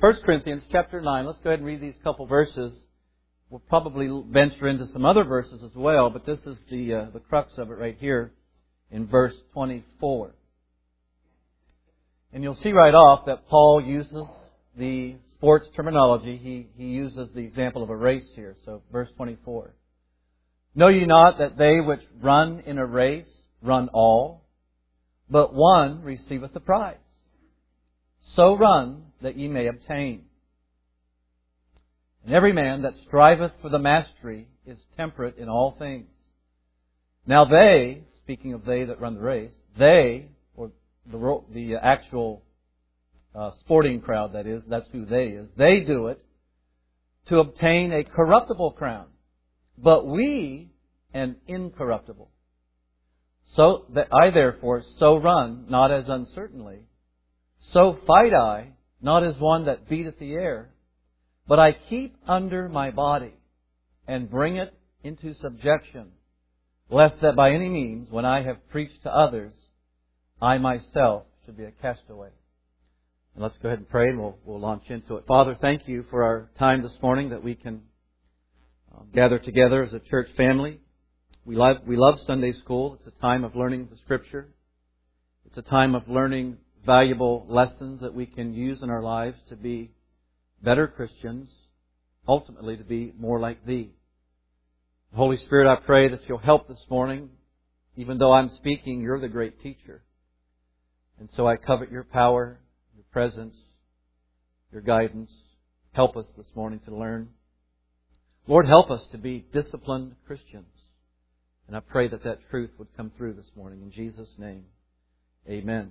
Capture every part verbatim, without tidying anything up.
First Corinthians chapter nine. Let's go ahead and read these couple verses. We'll probably venture into some other verses as well, but this is the uh, the crux of it right here in verse twenty-four. And you'll see right off that Paul uses the sports terminology. He, he uses the example of a race here. So verse twenty-four. Know ye not that they which run in a race run all, but one receiveth the prize? So run that ye may obtain. And every man that striveth for the mastery is temperate in all things. Now they, speaking of they that run the race, they, or the, the actual uh, sporting crowd that is, that's who they is, they do it to obtain a corruptible crown, but we an incorruptible. So that I therefore so run, not as uncertainly, so fight I, not as one that beateth the air, but I keep under my body, and bring it into subjection, lest that by any means, when I have preached to others, I myself should be a castaway. And let's go ahead and pray, and we'll, we'll launch into it. Father, thank you for our time this morning that we can uh, gather together as a church family. We love, we love Sunday school. It's a time of learning the Scripture. It's a time of learning valuable lessons that we can use in our lives to be better Christians, ultimately to be more like Thee. Holy Spirit, I pray that You'll help this morning. Even though I'm speaking, You're the great teacher. And so I covet Your power, Your presence, Your guidance. Help us this morning to learn. Lord, help us to be disciplined Christians. And I pray that that truth would come through this morning. In Jesus' name, amen.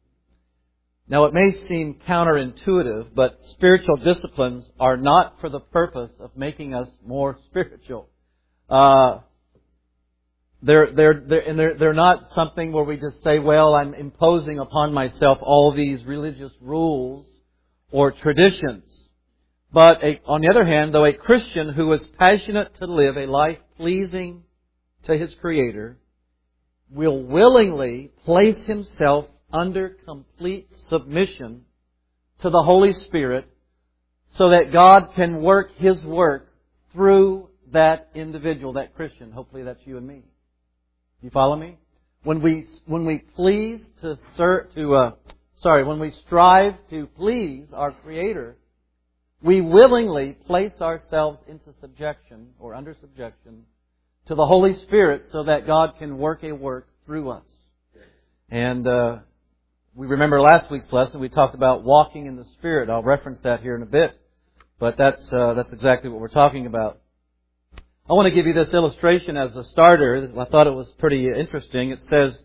Now, it may seem counterintuitive, but spiritual disciplines are not for the purpose of making us more spiritual. Uh, they're, they're, they're, and they're, they're not something where we just say, well, I'm imposing upon myself all these religious rules or traditions. But a, on the other hand, though, a Christian who is passionate to live a life pleasing to his Creator will willingly place himself under complete submission to the Holy Spirit so that God can work His work through that individual, that Christian. Hopefully that's you and me. You follow me? When we when we please to serve, to uh, sorry, when we strive to please our Creator, we willingly place ourselves into subjection or under subjection to the Holy Spirit so that God can work a work through us. And uh, we remember last week's lesson, we talked about walking in the Spirit. I'll reference that here in a bit. But that's uh, that's exactly what we're talking about. I want to give you this illustration as a starter. I thought it was pretty interesting. It says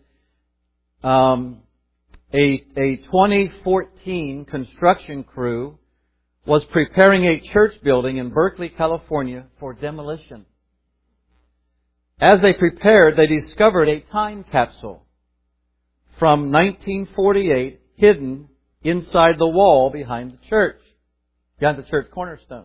um, a, a twenty fourteen construction crew was preparing a church building in Berkeley, California for demolition. As they prepared, they discovered a time capsule from nineteen forty-eight hidden inside the wall behind the church, behind the church cornerstone.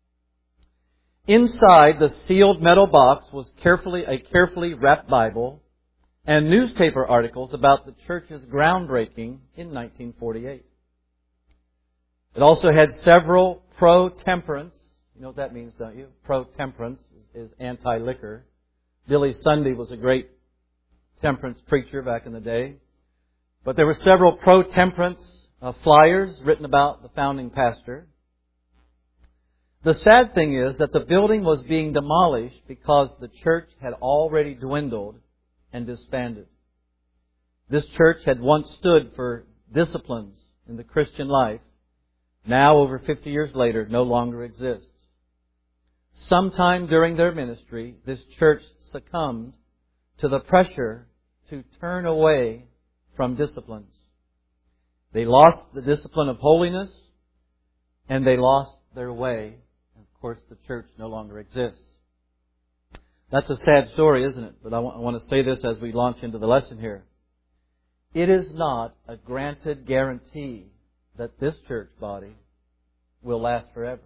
Inside the sealed metal box was carefully a carefully wrapped Bible and newspaper articles about the church's groundbreaking in nineteen forty-eight. It also had several pro-temperance. You know what that means, don't you? Pro-temperance is anti-liquor. Billy Sunday was a great temperance preacher back in the day. But there were several pro-temperance uh, flyers written about the founding pastor. The sad thing is that the building was being demolished because the church had already dwindled and disbanded. This church had once stood for disciplines in the Christian life. Now, over fifty years later, no longer exists. Sometime during their ministry, this church succumbed to the pressure to turn away from disciplines. They lost the discipline of holiness, and they lost their way. And of course, the church no longer exists. That's a sad story, isn't it? But I want to say this as we launch into the lesson here. It is not a granted guarantee that this church body will last forever.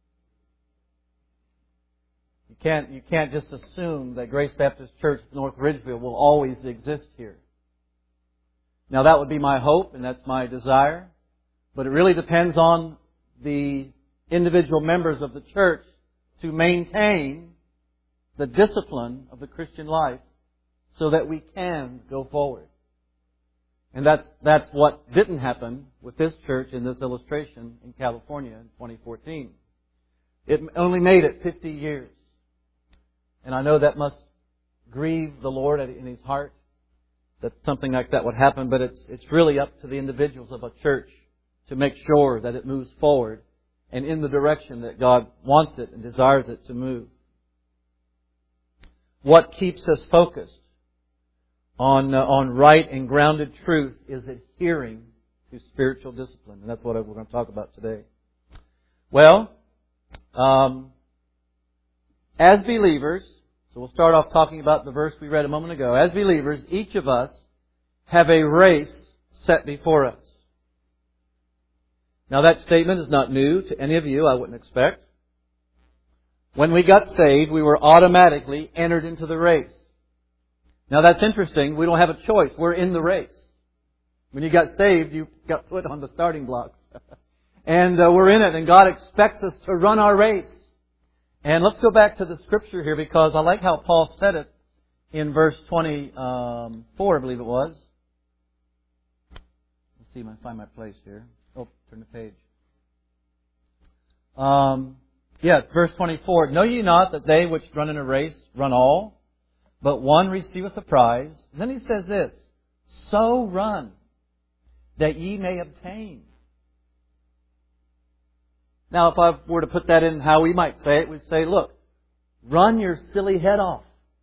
You can't, you can't just assume that Grace Baptist Church North Ridgeville will always exist here. Now that would be my hope and that's my desire, but it really depends on the individual members of the church to maintain the discipline of the Christian life so that we can go forward. And that's, that's what didn't happen with this church in this illustration in California in twenty fourteen. It only made it fifty years. And I know that must grieve the Lord in His heart that something like that would happen, but it's, it's really up to the individuals of a church to make sure that it moves forward and in the direction that God wants it and desires it to move. What keeps us focused on uh, on right and grounded truth is adhering to spiritual discipline. And that's what we're going to talk about today. Well, um, as believers, so we'll start off talking about the verse we read a moment ago. As believers, each of us have a race set before us. Now that statement is not new to any of you, I wouldn't expect. When we got saved, we were automatically entered into the race. Now that's interesting. We don't have a choice. We're in the race. When you got saved, you got put on the starting blocks. and uh, we're in it, and God expects us to run our race. And let's go back to the scripture here, because I like how Paul said it in verse twenty-four, I believe it was. Let's see if I can find my place here. Oh, turn the page. Um, yeah, verse twenty-four. Know ye not that they which run in a race run all, but one receiveth the prize? And then he says this, so run that ye may obtain. Now, if I were to put that in how we might say it, we'd say, look, run your silly head off.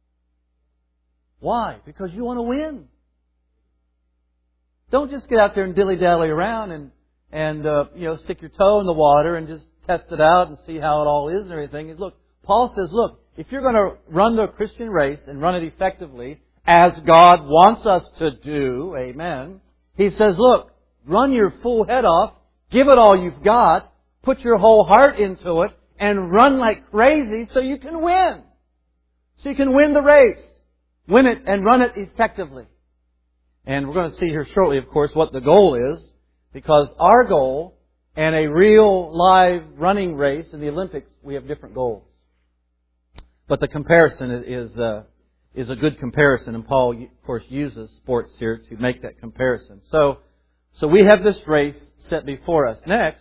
Why? Because you want to win. Don't just get out there and dilly-dally around and, and uh, you know, stick your toe in the water and just test it out and see how it all is and everything. And look, Paul says, look, if you're going to run the Christian race and run it effectively, as God wants us to do, amen, he says, look, run your full head off, give it all you've got, put your whole heart into it, and run like crazy so you can win. So you can win the race. Win it and run it effectively. And we're going to see here shortly, of course, what the goal is, because our goal and a real live running race in the Olympics, we have different goals. But the comparison is uh, is a good comparison, and Paul, of course, uses sports here to make that comparison. So, so we have this race set before us. Next,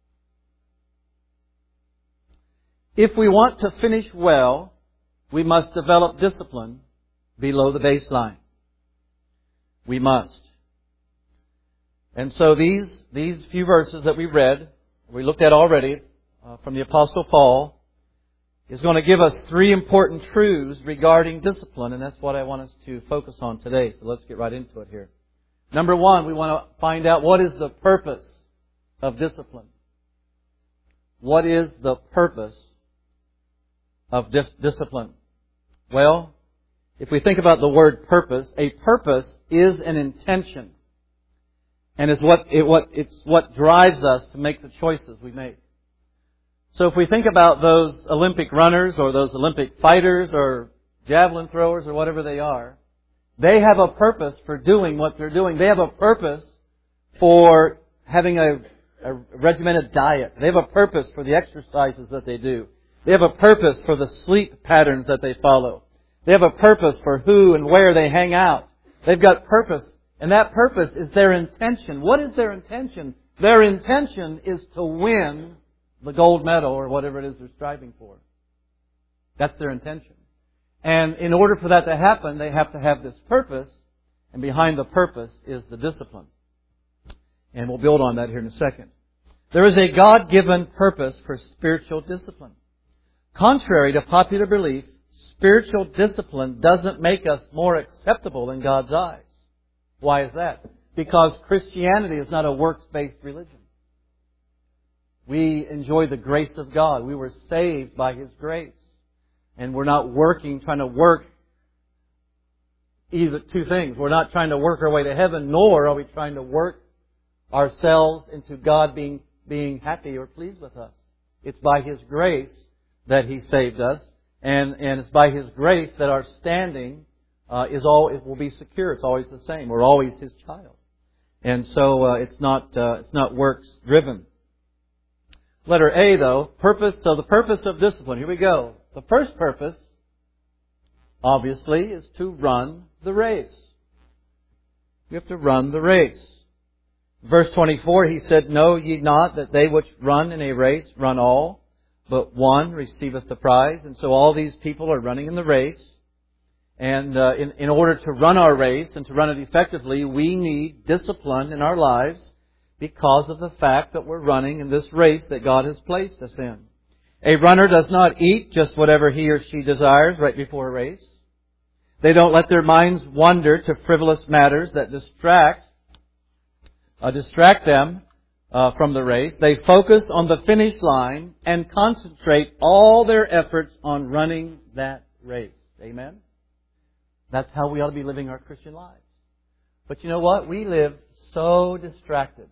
if we want to finish well, we must develop discipline below the baseline. We must. And so these these few verses that we read, we looked at already uh, from the Apostle Paul, is going to give us three important truths regarding discipline, and that's what I want us to focus on today. So let's get right into it here. Number one, we want to find out what is the purpose of discipline. What is the purpose of dis- discipline? Well, if we think about the word purpose, a purpose is an intention. And is what it what it's what drives us to make the choices we make. So if we think about those Olympic runners or those Olympic fighters or javelin throwers or whatever they are, they have a purpose for doing what they're doing. They have a purpose for having a, a regimented diet. They have a purpose for the exercises that they do. They have a purpose for the sleep patterns that they follow. They have a purpose for who and where they hang out. They've got purpose. And that purpose is their intention. What is their intention? Their intention is to win the gold medal or whatever it is they're striving for. That's their intention. And in order for that to happen, they have to have this purpose. And behind the purpose is the discipline. And we'll build on that here in a second. There is a God-given purpose for spiritual discipline. Contrary to popular belief, spiritual discipline doesn't make us more acceptable in God's eyes. Why is that? Because Christianity is not a works-based religion. We enjoy the grace of God. We were saved by His grace. And we're not working, trying to work either two things. We're not trying to work our way to heaven, nor are we trying to work ourselves into God being, being happy or pleased with us. It's by His grace that He saved us. And, and it's by His grace that our standing uh, is all, it will be secure. It's always the same. We're always His child. And so uh, it's not uh, it's not works driven. Letter A, though, purpose. So the purpose of discipline. Here we go. The first purpose, obviously, is to run the race. You have to run the race. Verse twenty-four, He said, Know ye not that they which run in a race run all, but one receiveth the prize. And so all these people are running in the race. And uh, in, in order to run our race and to run it effectively, we need discipline in our lives because of the fact that we're running in this race that God has placed us in. A runner does not eat just whatever he or she desires right before a race. They don't let their minds wander to frivolous matters that distract uh, distract them uh, from the race. They focus on the finish line and concentrate all their efforts on running that race. Amen? That's how we ought to be living our Christian lives. But you know what? We live so distracted.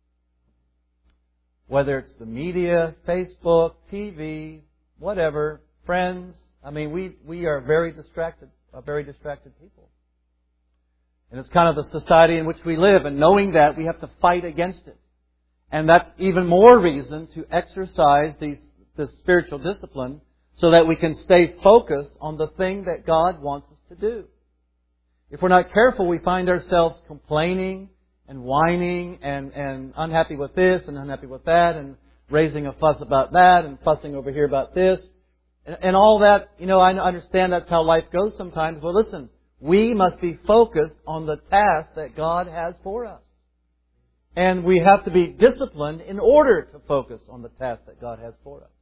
Whether it's the media, Facebook, T V, whatever, friends. I mean, we, we are very distracted, a very distracted people. And it's kind of the society in which we live. And knowing that, we have to fight against it. And that's even more reason to exercise these, this spiritual discipline so that we can stay focused on the thing that God wants us to do. If we're not careful, we find ourselves complaining and whining and, and unhappy with this and unhappy with that and raising a fuss about that and fussing over here about this. And, and all that, you know, I understand that's how life goes sometimes. But listen, we must be focused on the task that God has for us. And we have to be disciplined in order to focus on the task that God has for us.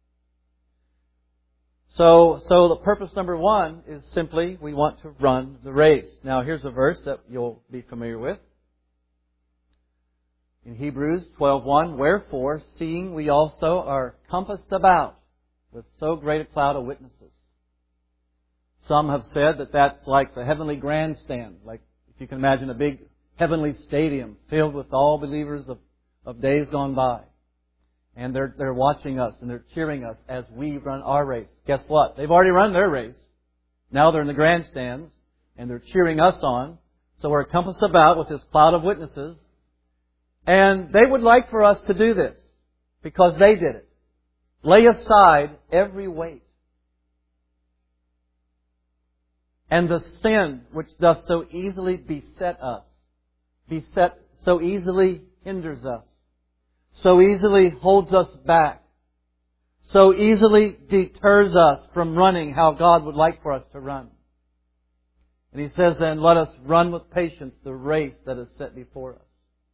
So, so the purpose number one is simply we want to run the race. Now here's a verse that you'll be familiar with. In Hebrews twelve one, Wherefore, seeing we also are compassed about with so great a cloud of witnesses. Some have said that that's like the heavenly grandstand. Like, if you can imagine a big heavenly stadium filled with all believers of, of days gone by. And they're, they're watching us and they're cheering us as we run our race. Guess what? They've already run their race. Now they're in the grandstands and they're cheering us on. So we're compassed about with this cloud of witnesses. And they would like for us to do this because they did it. Lay aside every weight and the sin which doth so easily beset us, beset so easily hinders us, so easily holds us back, so easily deters us from running how God would like for us to run. And He says then, let us run with patience the race that is set before us.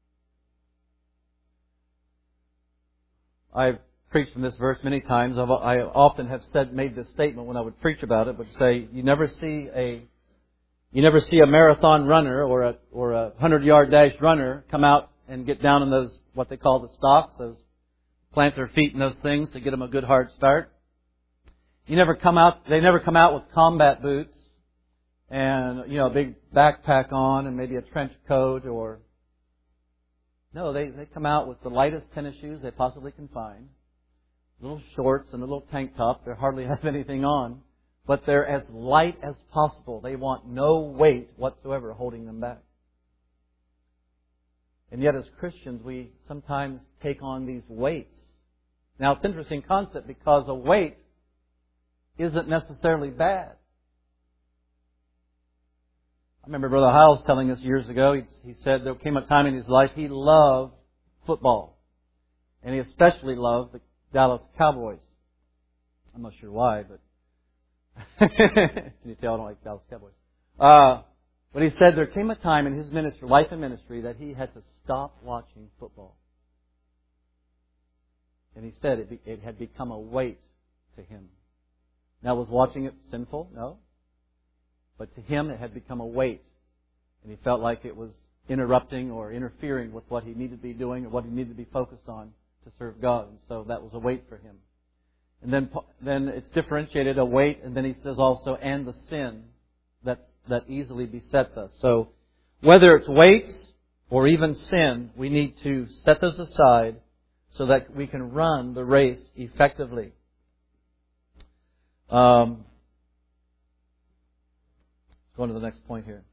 I've preached from this verse many times. I've, I often have said, made this statement when I would preach about it, but say, you never see a, you never see a marathon runner or a, or a hundred yard dash runner come out and get down in those, what they call the stocks, those, plant their feet in those things to get them a good hard start. You never come out, they never come out with combat boots and, you know, a big backpack on and maybe a trench coat or, no, they, they come out with the lightest tennis shoes they possibly can find, little shorts and a little tank top. They hardly have anything on, but they're as light as possible. They want no weight whatsoever holding them back. And yet as Christians, we sometimes take on these weights. Now, it's an interesting concept because a weight isn't necessarily bad. I remember Brother Hiles telling us years ago, he, he said there came a time in his life he loved football. And he especially loved the Dallas Cowboys. I'm not sure why, but can you tell I don't like Dallas Cowboys? Uh, but he said there came a time in his ministry, life and ministry, that he had to stop watching football. And he said it, be, it had become a weight to him. Now, was watching it sinful? No. But to him, it had become a weight. And he felt like it was interrupting or interfering with what he needed to be doing or what he needed to be focused on to serve God. And so that was a weight for him. And then then it's differentiated, a weight, and then he says also, and the sin that's, that easily besets us. So whether it's weights or even sin, we need to set those aside so that we can run the race effectively. Um, Going to the next point here.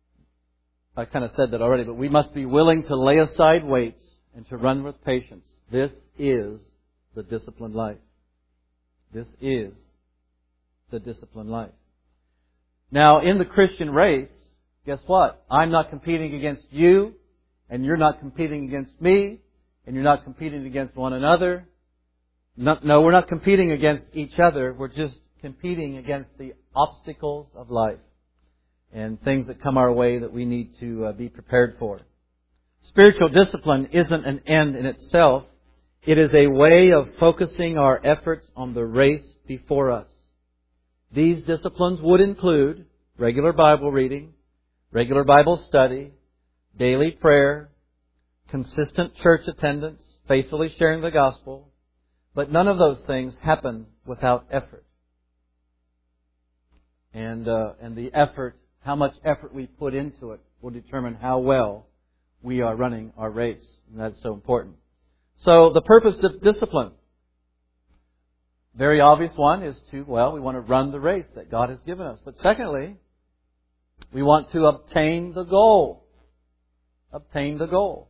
I kind of said that already, but we must be willing to lay aside weights and to run with patience. This is the disciplined life. This is the disciplined life. Now, in the Christian race, guess what? I'm not competing against you, and you're not competing against me, and you're not competing against one another. No, no, we're not competing against each other. We're just competing against the obstacles of life and things that come our way that we need to uh, be prepared for. Spiritual discipline isn't an end in itself. It is a way of focusing our efforts on the race before us. These disciplines would include regular Bible reading, regular Bible study, daily prayer, consistent church attendance, faithfully sharing the gospel. But none of those things happen without effort. And uh, and the effort, how much effort we put into it, will determine how well we are running our race. And that's so important. So the purpose of discipline, very obvious one, is to, well, we want to run the race that God has given us. But secondly, we want to obtain the goal. Obtain the goal.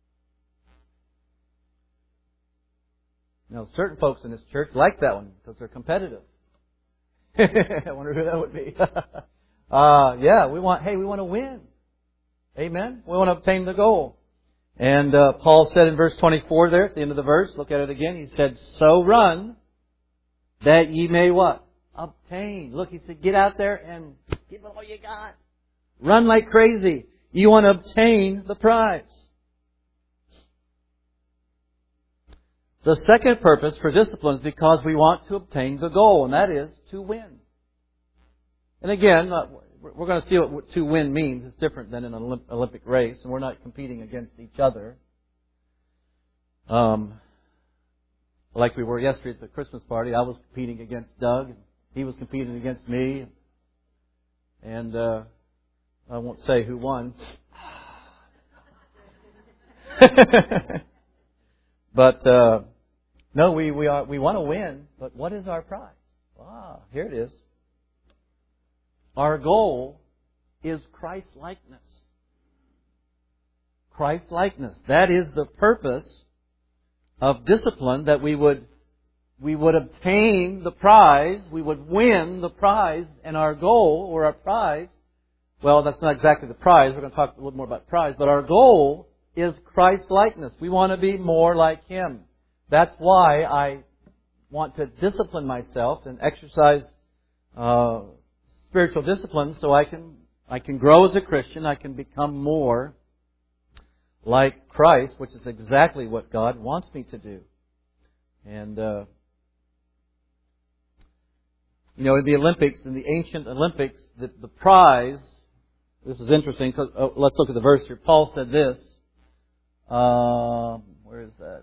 Now, certain folks in this church like that one because they're competitive. I wonder who that would be. uh, yeah, we want, hey, we want to win. Amen? We want to obtain the goal. And uh, Paul said in verse twenty-four there, at the end of the verse, look at it again, he said, so run that ye may what? Obtain. Look, he said, get out there and give it all you got. Run like crazy. You want to obtain the prize. The second purpose for discipline is because we want to obtain the goal, and that is to win. And again, we're going to see what to win means. It's different than in an Olympic race, and we're not competing against each other. Um, like we were yesterday at the Christmas party, I was competing against Doug, and he was competing against me, and uh, I won't say who won. But uh, no, we we are we want to win. But what is our prize? Ah, here it is. Our goal is Christ-likeness. Christ-likeness. That is the purpose of discipline, that we would we would obtain the prize, we would win the prize, and our goal or our prize, well, that's not exactly the prize. We're going to talk a little more about prize, but our goal is Christ-likeness. We want to be more like Him. That's why I want to discipline myself and exercise uh, spiritual discipline, so I can I can grow as a Christian. I can become more like Christ, which is exactly what God wants me to do. And uh, you know, in the Olympics, in the ancient Olympics, the, the prize. This is interesting because oh, let's look at the verse here. Paul said this. Uh, where is that?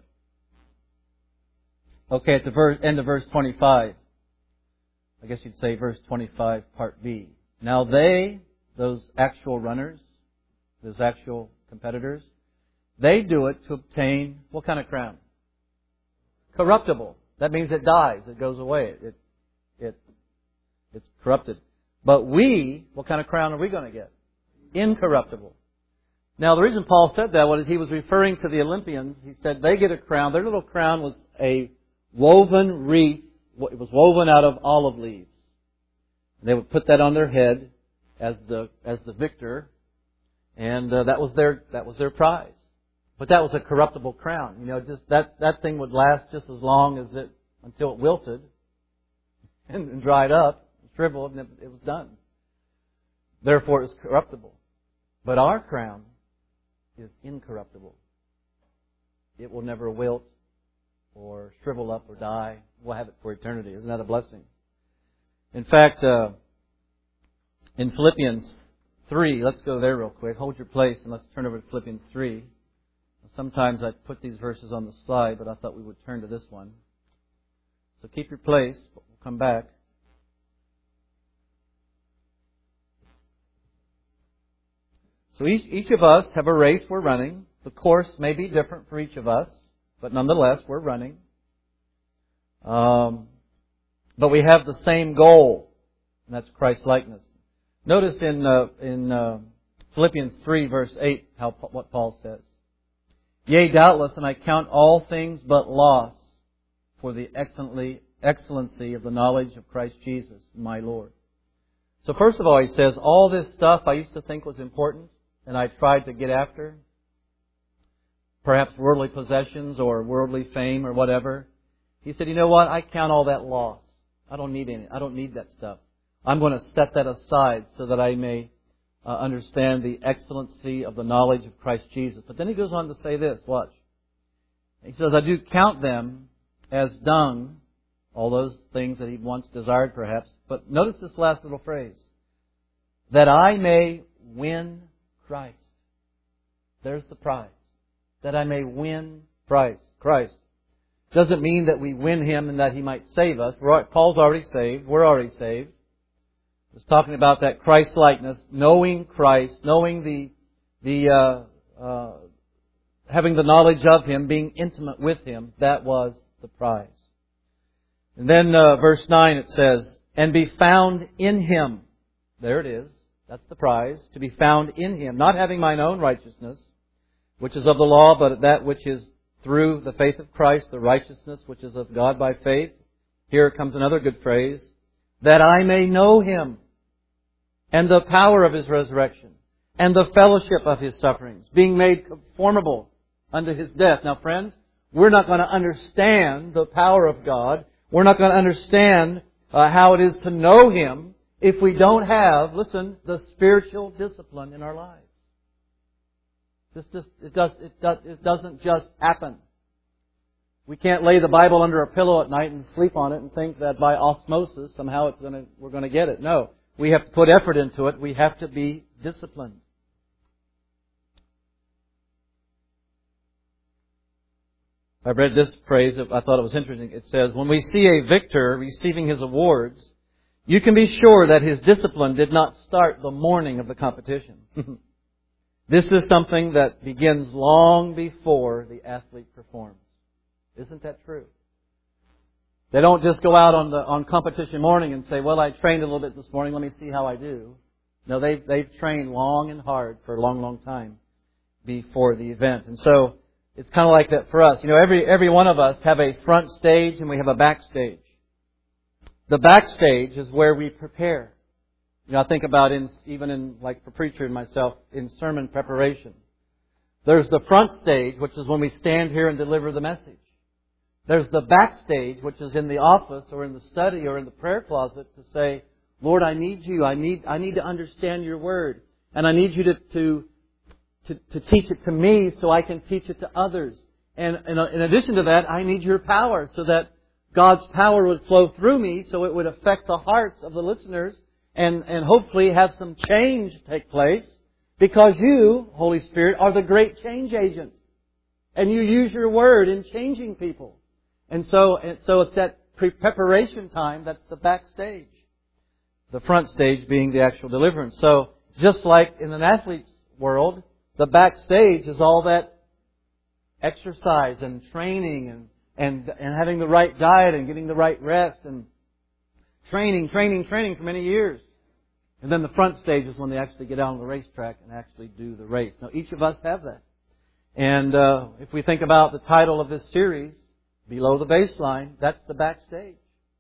Okay, at the verse, end of verse twenty-five. I guess you'd say verse twenty-five, part B. Now they, those actual runners, those actual competitors, they do it to obtain what kind of crown? Corruptible. That means it dies. It goes away. It, it, it's corrupted. But we, what kind of crown are we going to get? Incorruptible. Now, the reason Paul said that was he was referring to the Olympians. He said they get a crown. Their little crown was a woven wreath. It was woven out of olive leaves. And they would put that on their head as the as the victor, and uh, that was their that was their prize. But that was a corruptible crown. You know, just that that thing would last just as long as it until it wilted and, and dried up, and shriveled, and it, it was done. Therefore, it was corruptible. But our crown is incorruptible. It will never wilt or shrivel up or die. We'll have it for eternity. Isn't that a blessing? In fact, uh, in Philippians three, let's go there real quick. Hold your place and let's turn over to Philippians three. Sometimes I put these verses on the slide, but I thought we would turn to this one. So keep your place. We'll come back. So each, each of us have a race we're running. The course may be different for each of us, but nonetheless, we're running. Um, but we have the same goal, and that's Christ-likeness. Notice in uh, in uh, Philippians three, verse eight, how what Paul says. Yea, doubtless, and I count all things but loss for the excellently, excellency of the knowledge of Christ Jesus, my Lord. So first of all, he says, all this stuff I used to think was important, and I tried to get after, perhaps worldly possessions or worldly fame or whatever. He said, you know what? I count all that loss. I don't need any. I don't need that stuff. I'm going to set that aside so that I may uh, understand the excellency of the knowledge of Christ Jesus. But then he goes on to say this. Watch. He says, I do count them as dung, all those things that he once desired perhaps. But notice this last little phrase. That I may win Christ. There's the prize. That I may win Christ. Christ. Doesn't mean that we win Him and that He might save us. Paul's already saved. We're already saved. It's talking about that Christ-likeness, knowing Christ, knowing the, the, uh, uh, having the knowledge of Him, being intimate with Him. That was the prize. And then uh, verse nine it says, and be found in Him. There it is. That's the prize. To be found in Him. Not having mine own righteousness, which is of the law, but that which is through the faith of Christ, the righteousness which is of God by faith. Here comes another good phrase. That I may know Him, and the power of His resurrection, and the fellowship of His sufferings, being made conformable unto His death. Now friends, we're not going to understand the power of God. We're not going to understand uh, how it is to know Him if we don't have, listen, the spiritual discipline in our lives. This just, it, does, it, does, it doesn't just happen. We can't lay the Bible under a pillow at night and sleep on it and think that by osmosis somehow it's going to, we're going to get it. No. We have to put effort into it. We have to be disciplined. I read this phrase. I thought it was interesting. It says, when we see a victor receiving his awards, you can be sure that his discipline did not start the morning of the competition. This is something that begins long before the athlete performs. Isn't that true? They don't just go out on the on competition morning and say, well, I trained a little bit this morning, let me see how I do. No, they've, they've trained long and hard for a long, long time before the event. And so it's kind of like that for us. You know, every every one of us have a front stage and we have a backstage. The backstage is where we prepare. You know, I think about in even in, like for preacher and myself, in sermon preparation. There's the front stage, which is when we stand here and deliver the message. There's the backstage, which is in the office or in the study or in the prayer closet to say, Lord, I need You. I need I need to understand Your Word. And I need You to to to, to teach it to me so I can teach it to others. And, and in addition to that, I need Your power so that God's power would flow through me so it would affect the hearts of the listeners and, and hopefully have some change take place. Because You, Holy Spirit, are the great change agent. And You use Your Word in changing people. And so, and so it's that pre-preparation time that's the backstage. The front stage being the actual deliverance. So, just like in an athlete's world, the backstage is all that exercise and training and, and, and having the right diet and getting the right rest and training, training, training for many years. And then the front stage is when they actually get out on the racetrack and actually do the race. Now, each of us have that. And uh, if we think about the title of this series, Below the Baseline, that's the backstage.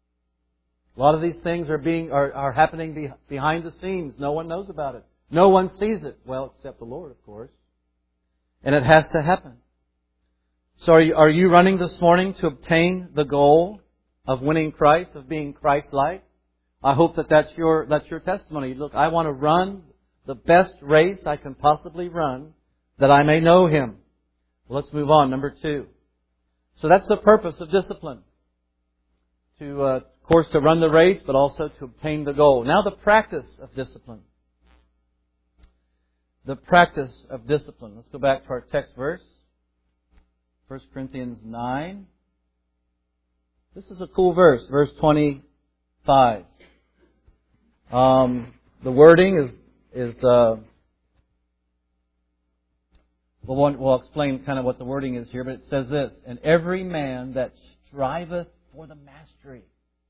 A lot of these things are being are, are happening be, behind the scenes. No one knows about it. No one sees it. Well, except the Lord, of course. And it has to happen. So are you, are you running this morning to obtain the goal of winning Christ, of being Christ-like? I hope that that's your, that's your testimony. Look, I want to run the best race I can possibly run that I may know Him. Well, let's move on. Number two. So that's the purpose of discipline. To, uh, of course, to run the race, but also to obtain the goal. Now the practice of discipline. The practice of discipline. Let's go back to our text verse. First Corinthians nine. This is a cool verse. Verse twenty-five. Um, the wording is, is, uh, We'll, we'll explain kind of what the wording is here, but it says this, and every man that striveth for the mastery.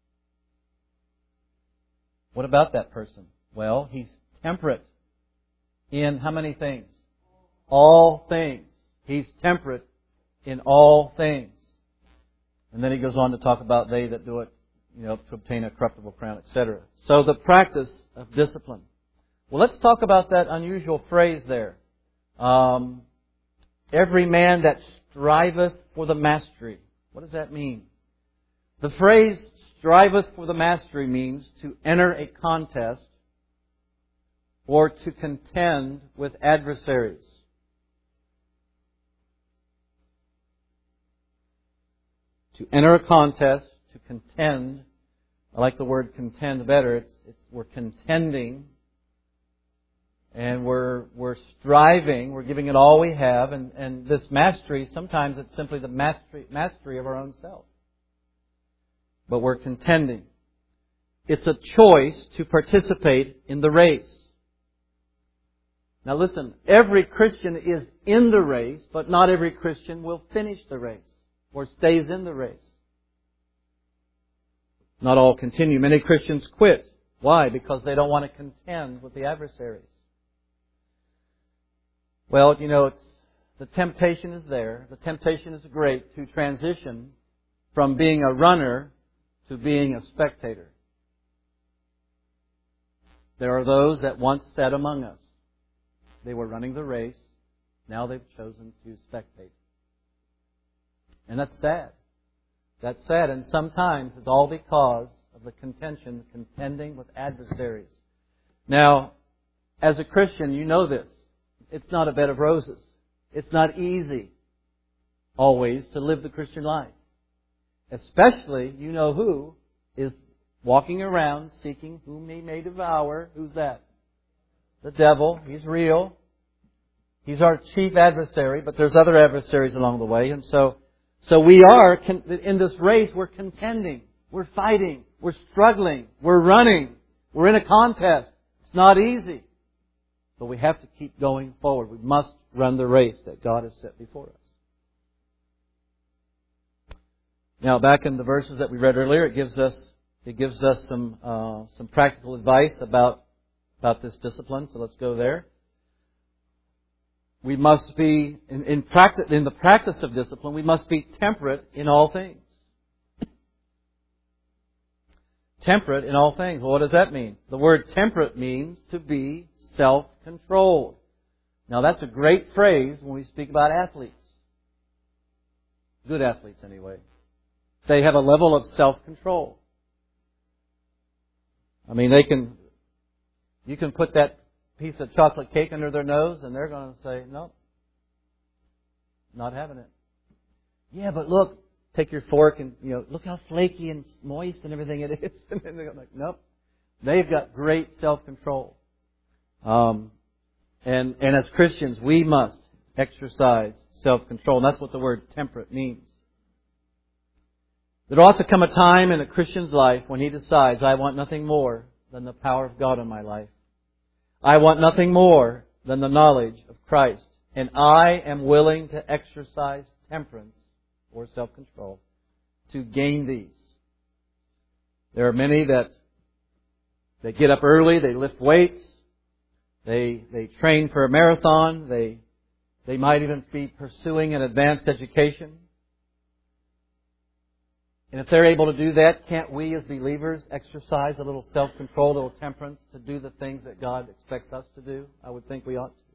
What about that person? Well, he's temperate in how many things? All things. He's temperate in all things. And then he goes on to talk about they that do it, you know, to obtain a corruptible crown, et cetera. So the practice of discipline. Well, let's talk about that unusual phrase there. Um, every man that striveth for the mastery. What does that mean? The phrase striveth for the mastery means to enter a contest or to contend with adversaries. To enter a contest, to contend. I like the word contend better. It's, it's we're contending, and we're we're striving. We're giving it all we have, and, and this mastery. Sometimes it's simply the mastery mastery of our own self. But we're contending. It's a choice to participate in the race. Now listen, every Christian is in the race, but not every Christian will finish the race or stays in the race. Not all continue. Many Christians quit. Why? Because they don't want to contend with the adversaries. Well, you know, it's, the temptation is there. The temptation is great to transition from being a runner to being a spectator. There are those that once sat among us. They were running the race. Now they've chosen to spectate. And that's sad. That's sad. And sometimes it's all because of the contention, contending with adversaries. Now, as a Christian, you know this. It's not a bed of roses. It's not easy always to live the Christian life. Especially, you know who is walking around seeking whom he may devour. Who's that? The devil. He's real. He's our chief adversary, but there's other adversaries along the way. And so, so we are, in this race, we're contending. We're fighting. We're struggling. We're running. We're in a contest. It's not easy. But we have to keep going forward. We must run the race that God has set before us. Now, back in the verses that we read earlier, it gives us it gives us some uh, some practical advice about about this discipline. So let's go there. We must be in in practice in the practice of discipline. We must be temperate in all things. Temperate in all things. Well, what does that mean? The word temperate means to be self-controlled. Now, that's a great phrase when we speak about athletes. Good athletes, anyway. They have a level of self-control. I mean, they can, you can put that piece of chocolate cake under their nose and they're going to say, no, not having it. Yeah, but look, take your fork and, you know, look how flaky and moist and everything it is. And then they're like, nope. They've got great self-control. Um, and, and as Christians, we must exercise self-control. And that's what the word temperate means. There ought to come a time in a Christian's life when he decides, I want nothing more than the power of God in my life. I want nothing more than the knowledge of Christ. And I am willing to exercise temperance or self-control to gain these. There are many that they get up early, they lift weights, they they train for a marathon, they they might even be pursuing an advanced education. And if they're able to do that, can't we as believers exercise a little self-control, a little temperance to do the things that God expects us to do? I would think we ought to.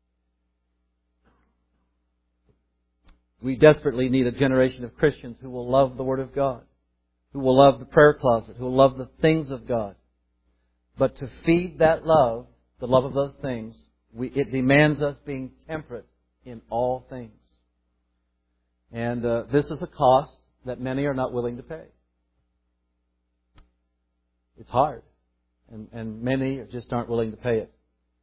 We desperately need a generation of Christians who will love the Word of God, who will love the prayer closet, who will love the things of God. But to feed that love, the love of those things, we, it demands us being temperate in all things. And uh, this is a cost that many are not willing to pay. It's hard. And, and many just aren't willing to pay it.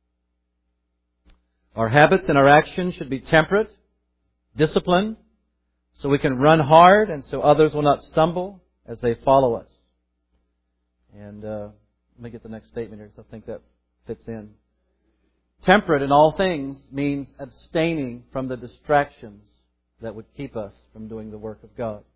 Our habits and our actions should be temperate, disciplined, so we can run hard and so others will not stumble as they follow us. And uh, let me get the next statement here because I think that fits in. Temperate in all things means abstaining from the distractions that would keep us from doing the work of God.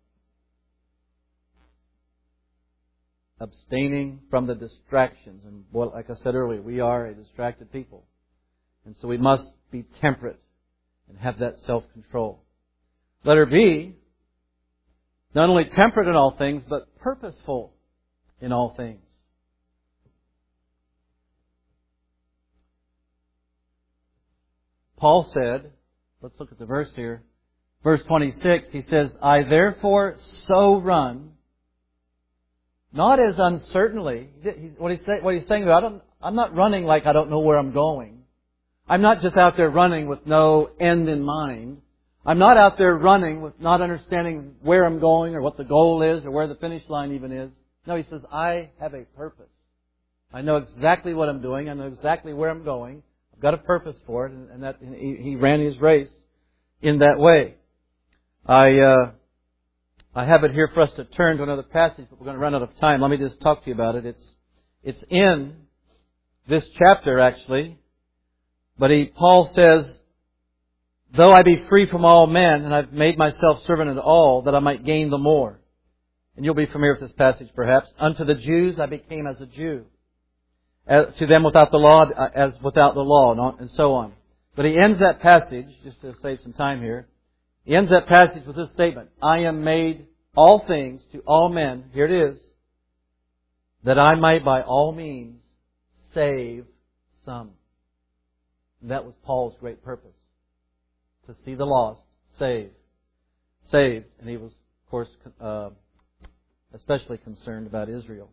Abstaining from the distractions. And well, like I said earlier, we are a distracted people. And so we must be temperate and have that self-control. Letter B, not only temperate in all things, but purposeful in all things. Paul said, let's look at the verse here. Verse twenty-six, he says, I therefore so run, not as uncertainly. What he's saying, what he's saying, I don't, I'm not running like I don't know where I'm going. I'm not just out there running with no end in mind. I'm not out there running with not understanding where I'm going or what the goal is or where the finish line even is. No, he says, I have a purpose. I know exactly what I'm doing. I know exactly where I'm going. I've got a purpose for it, and that and he, he ran his race in that way. I uh, I have it here for us to turn to another passage, but we're going to run out of time. Let me just talk to you about it. It's it's in this chapter actually, but he Paul says, though I be free from all men, and I've made myself servant unto all, that I might gain the more. And you'll be familiar with this passage perhaps. Unto the Jews I became as a Jew. As, to them without the law as without the law, and, on, and so on. But he ends that passage, just to save some time here, he ends that passage with this statement, I am made all things to all men, here it is, that I might by all means save some. And that was Paul's great purpose. To see the lost saved. Saved. And he was, of course, uh, especially concerned about Israel.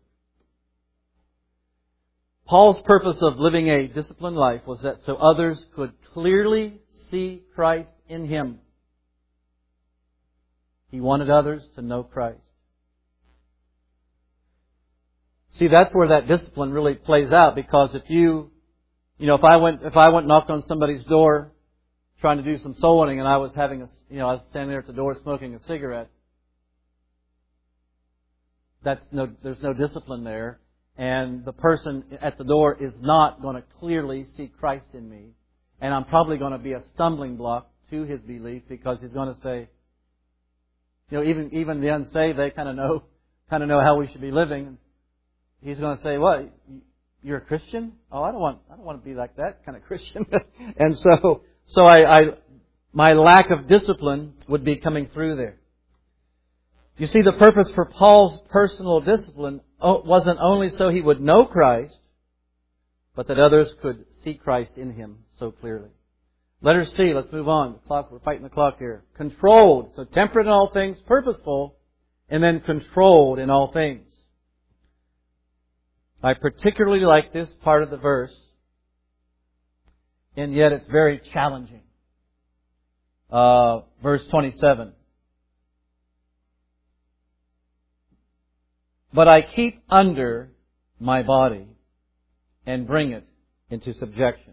Paul's purpose of living a disciplined life was that so others could clearly see Christ in him. He wanted others to know Christ. See, that's where that discipline really plays out, because if you, you know, if I went, if I went and knocked on somebody's door trying to do some soul winning, and I was having a, you know, I was standing there at the door smoking a cigarette, that's no, there's no discipline there. And the person at the door is not going to clearly see Christ in me. And I'm probably going to be a stumbling block to his belief, because he's going to say, you know, even even the unsaved, they kind of know kind of know how we should be living. He's going to say, "What? You're a Christian? Oh, I don't want I don't want to be like that kind of Christian." And so so I, I my lack of discipline would be coming through there. You see, the purpose for Paul's personal discipline wasn't only so he would know Christ, but that others could see Christ in him so clearly. Letter C, let's move on. The clock, we're fighting the clock here. Controlled. So temperate in all things, purposeful, and then controlled in all things. I particularly like this part of the verse, and yet it's very challenging. Uh, verse twenty-seven. But I keep under my body and bring it into subjection.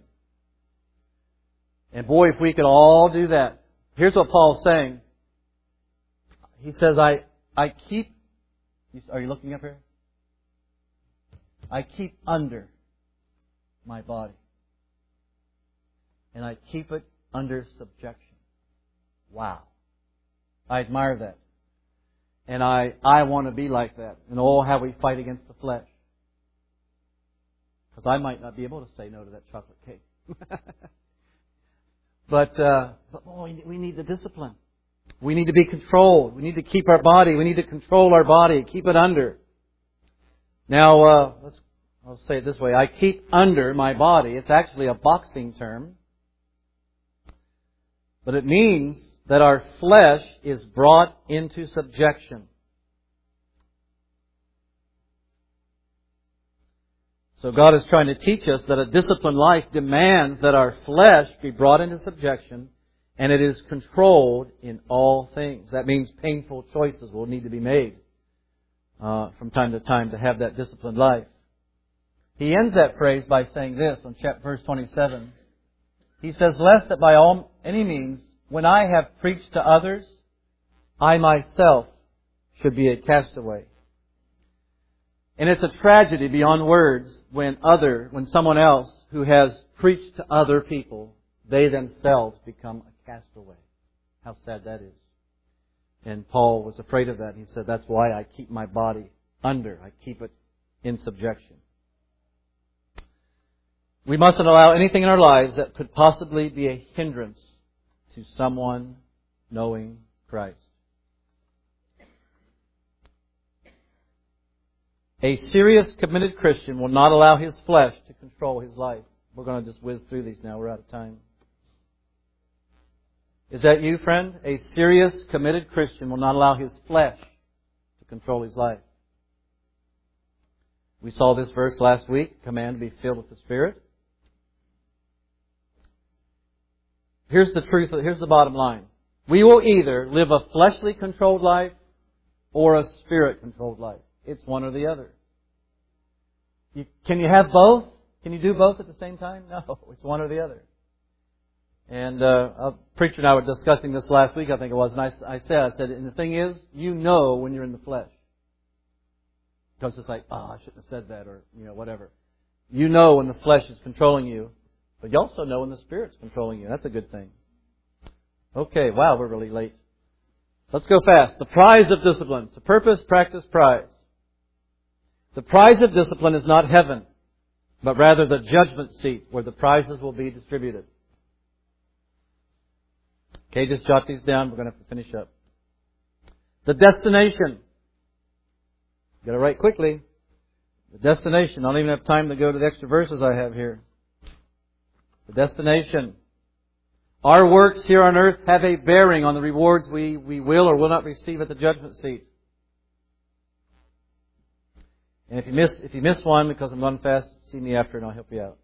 And boy, if we could all do that. Here's what Paul's saying. He says, I, I keep, are you looking up here? I keep under my body. And I keep it under subjection. Wow. I admire that. And I, I want to be like that. And oh, how we fight against the flesh. Because I might not be able to say no to that chocolate cake. but, uh, but boy, we need the discipline. We need to be controlled. We need to keep our body. We need to control our body. Keep it under. Now, uh, let's, I'll say it this way. I keep under my body. It's actually a boxing term. But it means that our flesh is brought into subjection. So God is trying to teach us that a disciplined life demands that our flesh be brought into subjection, and it is controlled in all things. That means painful choices will need to be made uh, from time to time to have that disciplined life. He ends that phrase by saying this on chapter verse twenty-seven. He says, "Lest that by all any means, when I have preached to others, I myself should be a castaway." And it's a tragedy beyond words when other, when someone else who has preached to other people, they themselves become a castaway. How sad that is. And Paul was afraid of that. He said, that's why I keep my body under. I keep it in subjection. We mustn't allow anything in our lives that could possibly be a hindrance to someone knowing Christ. A serious, committed Christian will not allow his flesh to control his life. We're going to just whiz through these now. We're out of time. Is that you, friend? A serious, committed Christian will not allow his flesh to control his life. We saw this verse last week, command to be filled with the Spirit. Here's the truth, here's the bottom line. We will either live a fleshly controlled life or a spirit controlled life. It's one or the other. You, can you have both? Can you do both at the same time? No, it's one or the other. And uh, a preacher and I were discussing this last week, I think it was, and I, I said, I said, and the thing is, you know when you're in the flesh. Because it's like, oh, I shouldn't have said that, or, you know, whatever. You know when the flesh is controlling you, but you also know when the Spirit's controlling you. That's a good thing. Okay, wow, we're really late. Let's go fast. The prize of discipline. To purpose, practice, prize. The prize of discipline is not heaven, but rather the judgment seat where the prizes will be distributed. Okay, just jot these down. We're going to have to finish up. The destination. Got to write quickly. The destination. I don't even have time to go to the extra verses I have here. The destination. Our works here on earth have a bearing on the rewards we, we will or will not receive at the judgment seat. And if you miss if you miss one because I'm going fast, see me after and I'll help you out.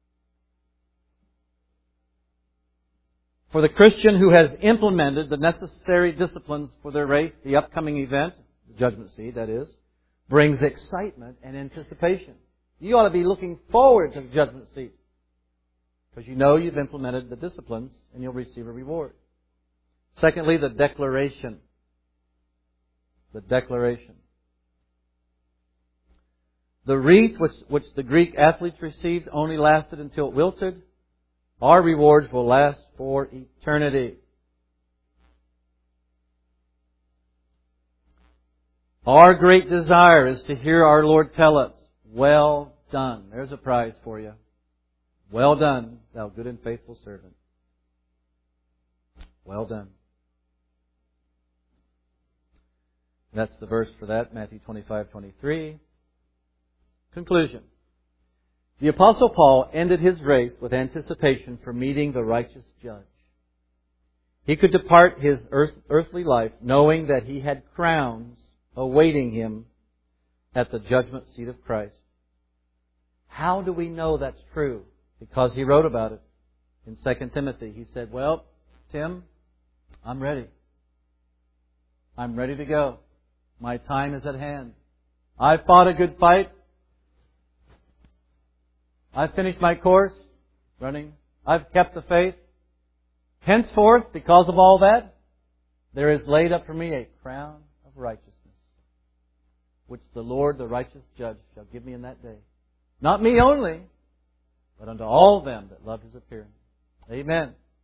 For the Christian who has implemented the necessary disciplines for their race, the upcoming event, the judgment seat, that is, brings excitement and anticipation. You ought to be looking forward to the judgment seat. Because you know you've implemented the disciplines and you'll receive a reward. Secondly, the declaration. The declaration. The wreath which, which the Greek athletes received only lasted until it wilted. Our rewards will last for eternity. Our great desire is to hear our Lord tell us, well done. There's a prize for you. Well done, thou good and faithful servant. Well done. That's the verse for that, Matthew twenty-five twenty-three. Conclusion. The Apostle Paul ended his race with anticipation for meeting the righteous judge. He could depart his earth, earthly life knowing that he had crowns awaiting him at the judgment seat of Christ. How do we know that's true? Because he wrote about it in Second Timothy. He said, well, Tim, I'm ready. I'm ready to go. My time is at hand. I've fought a good fight. I've finished my course, running. I've kept the faith. Henceforth, because of all that, there is laid up for me a crown of righteousness, which the Lord, the righteous judge, shall give me in that day. Not me only, but unto all them that love His appearing. Amen.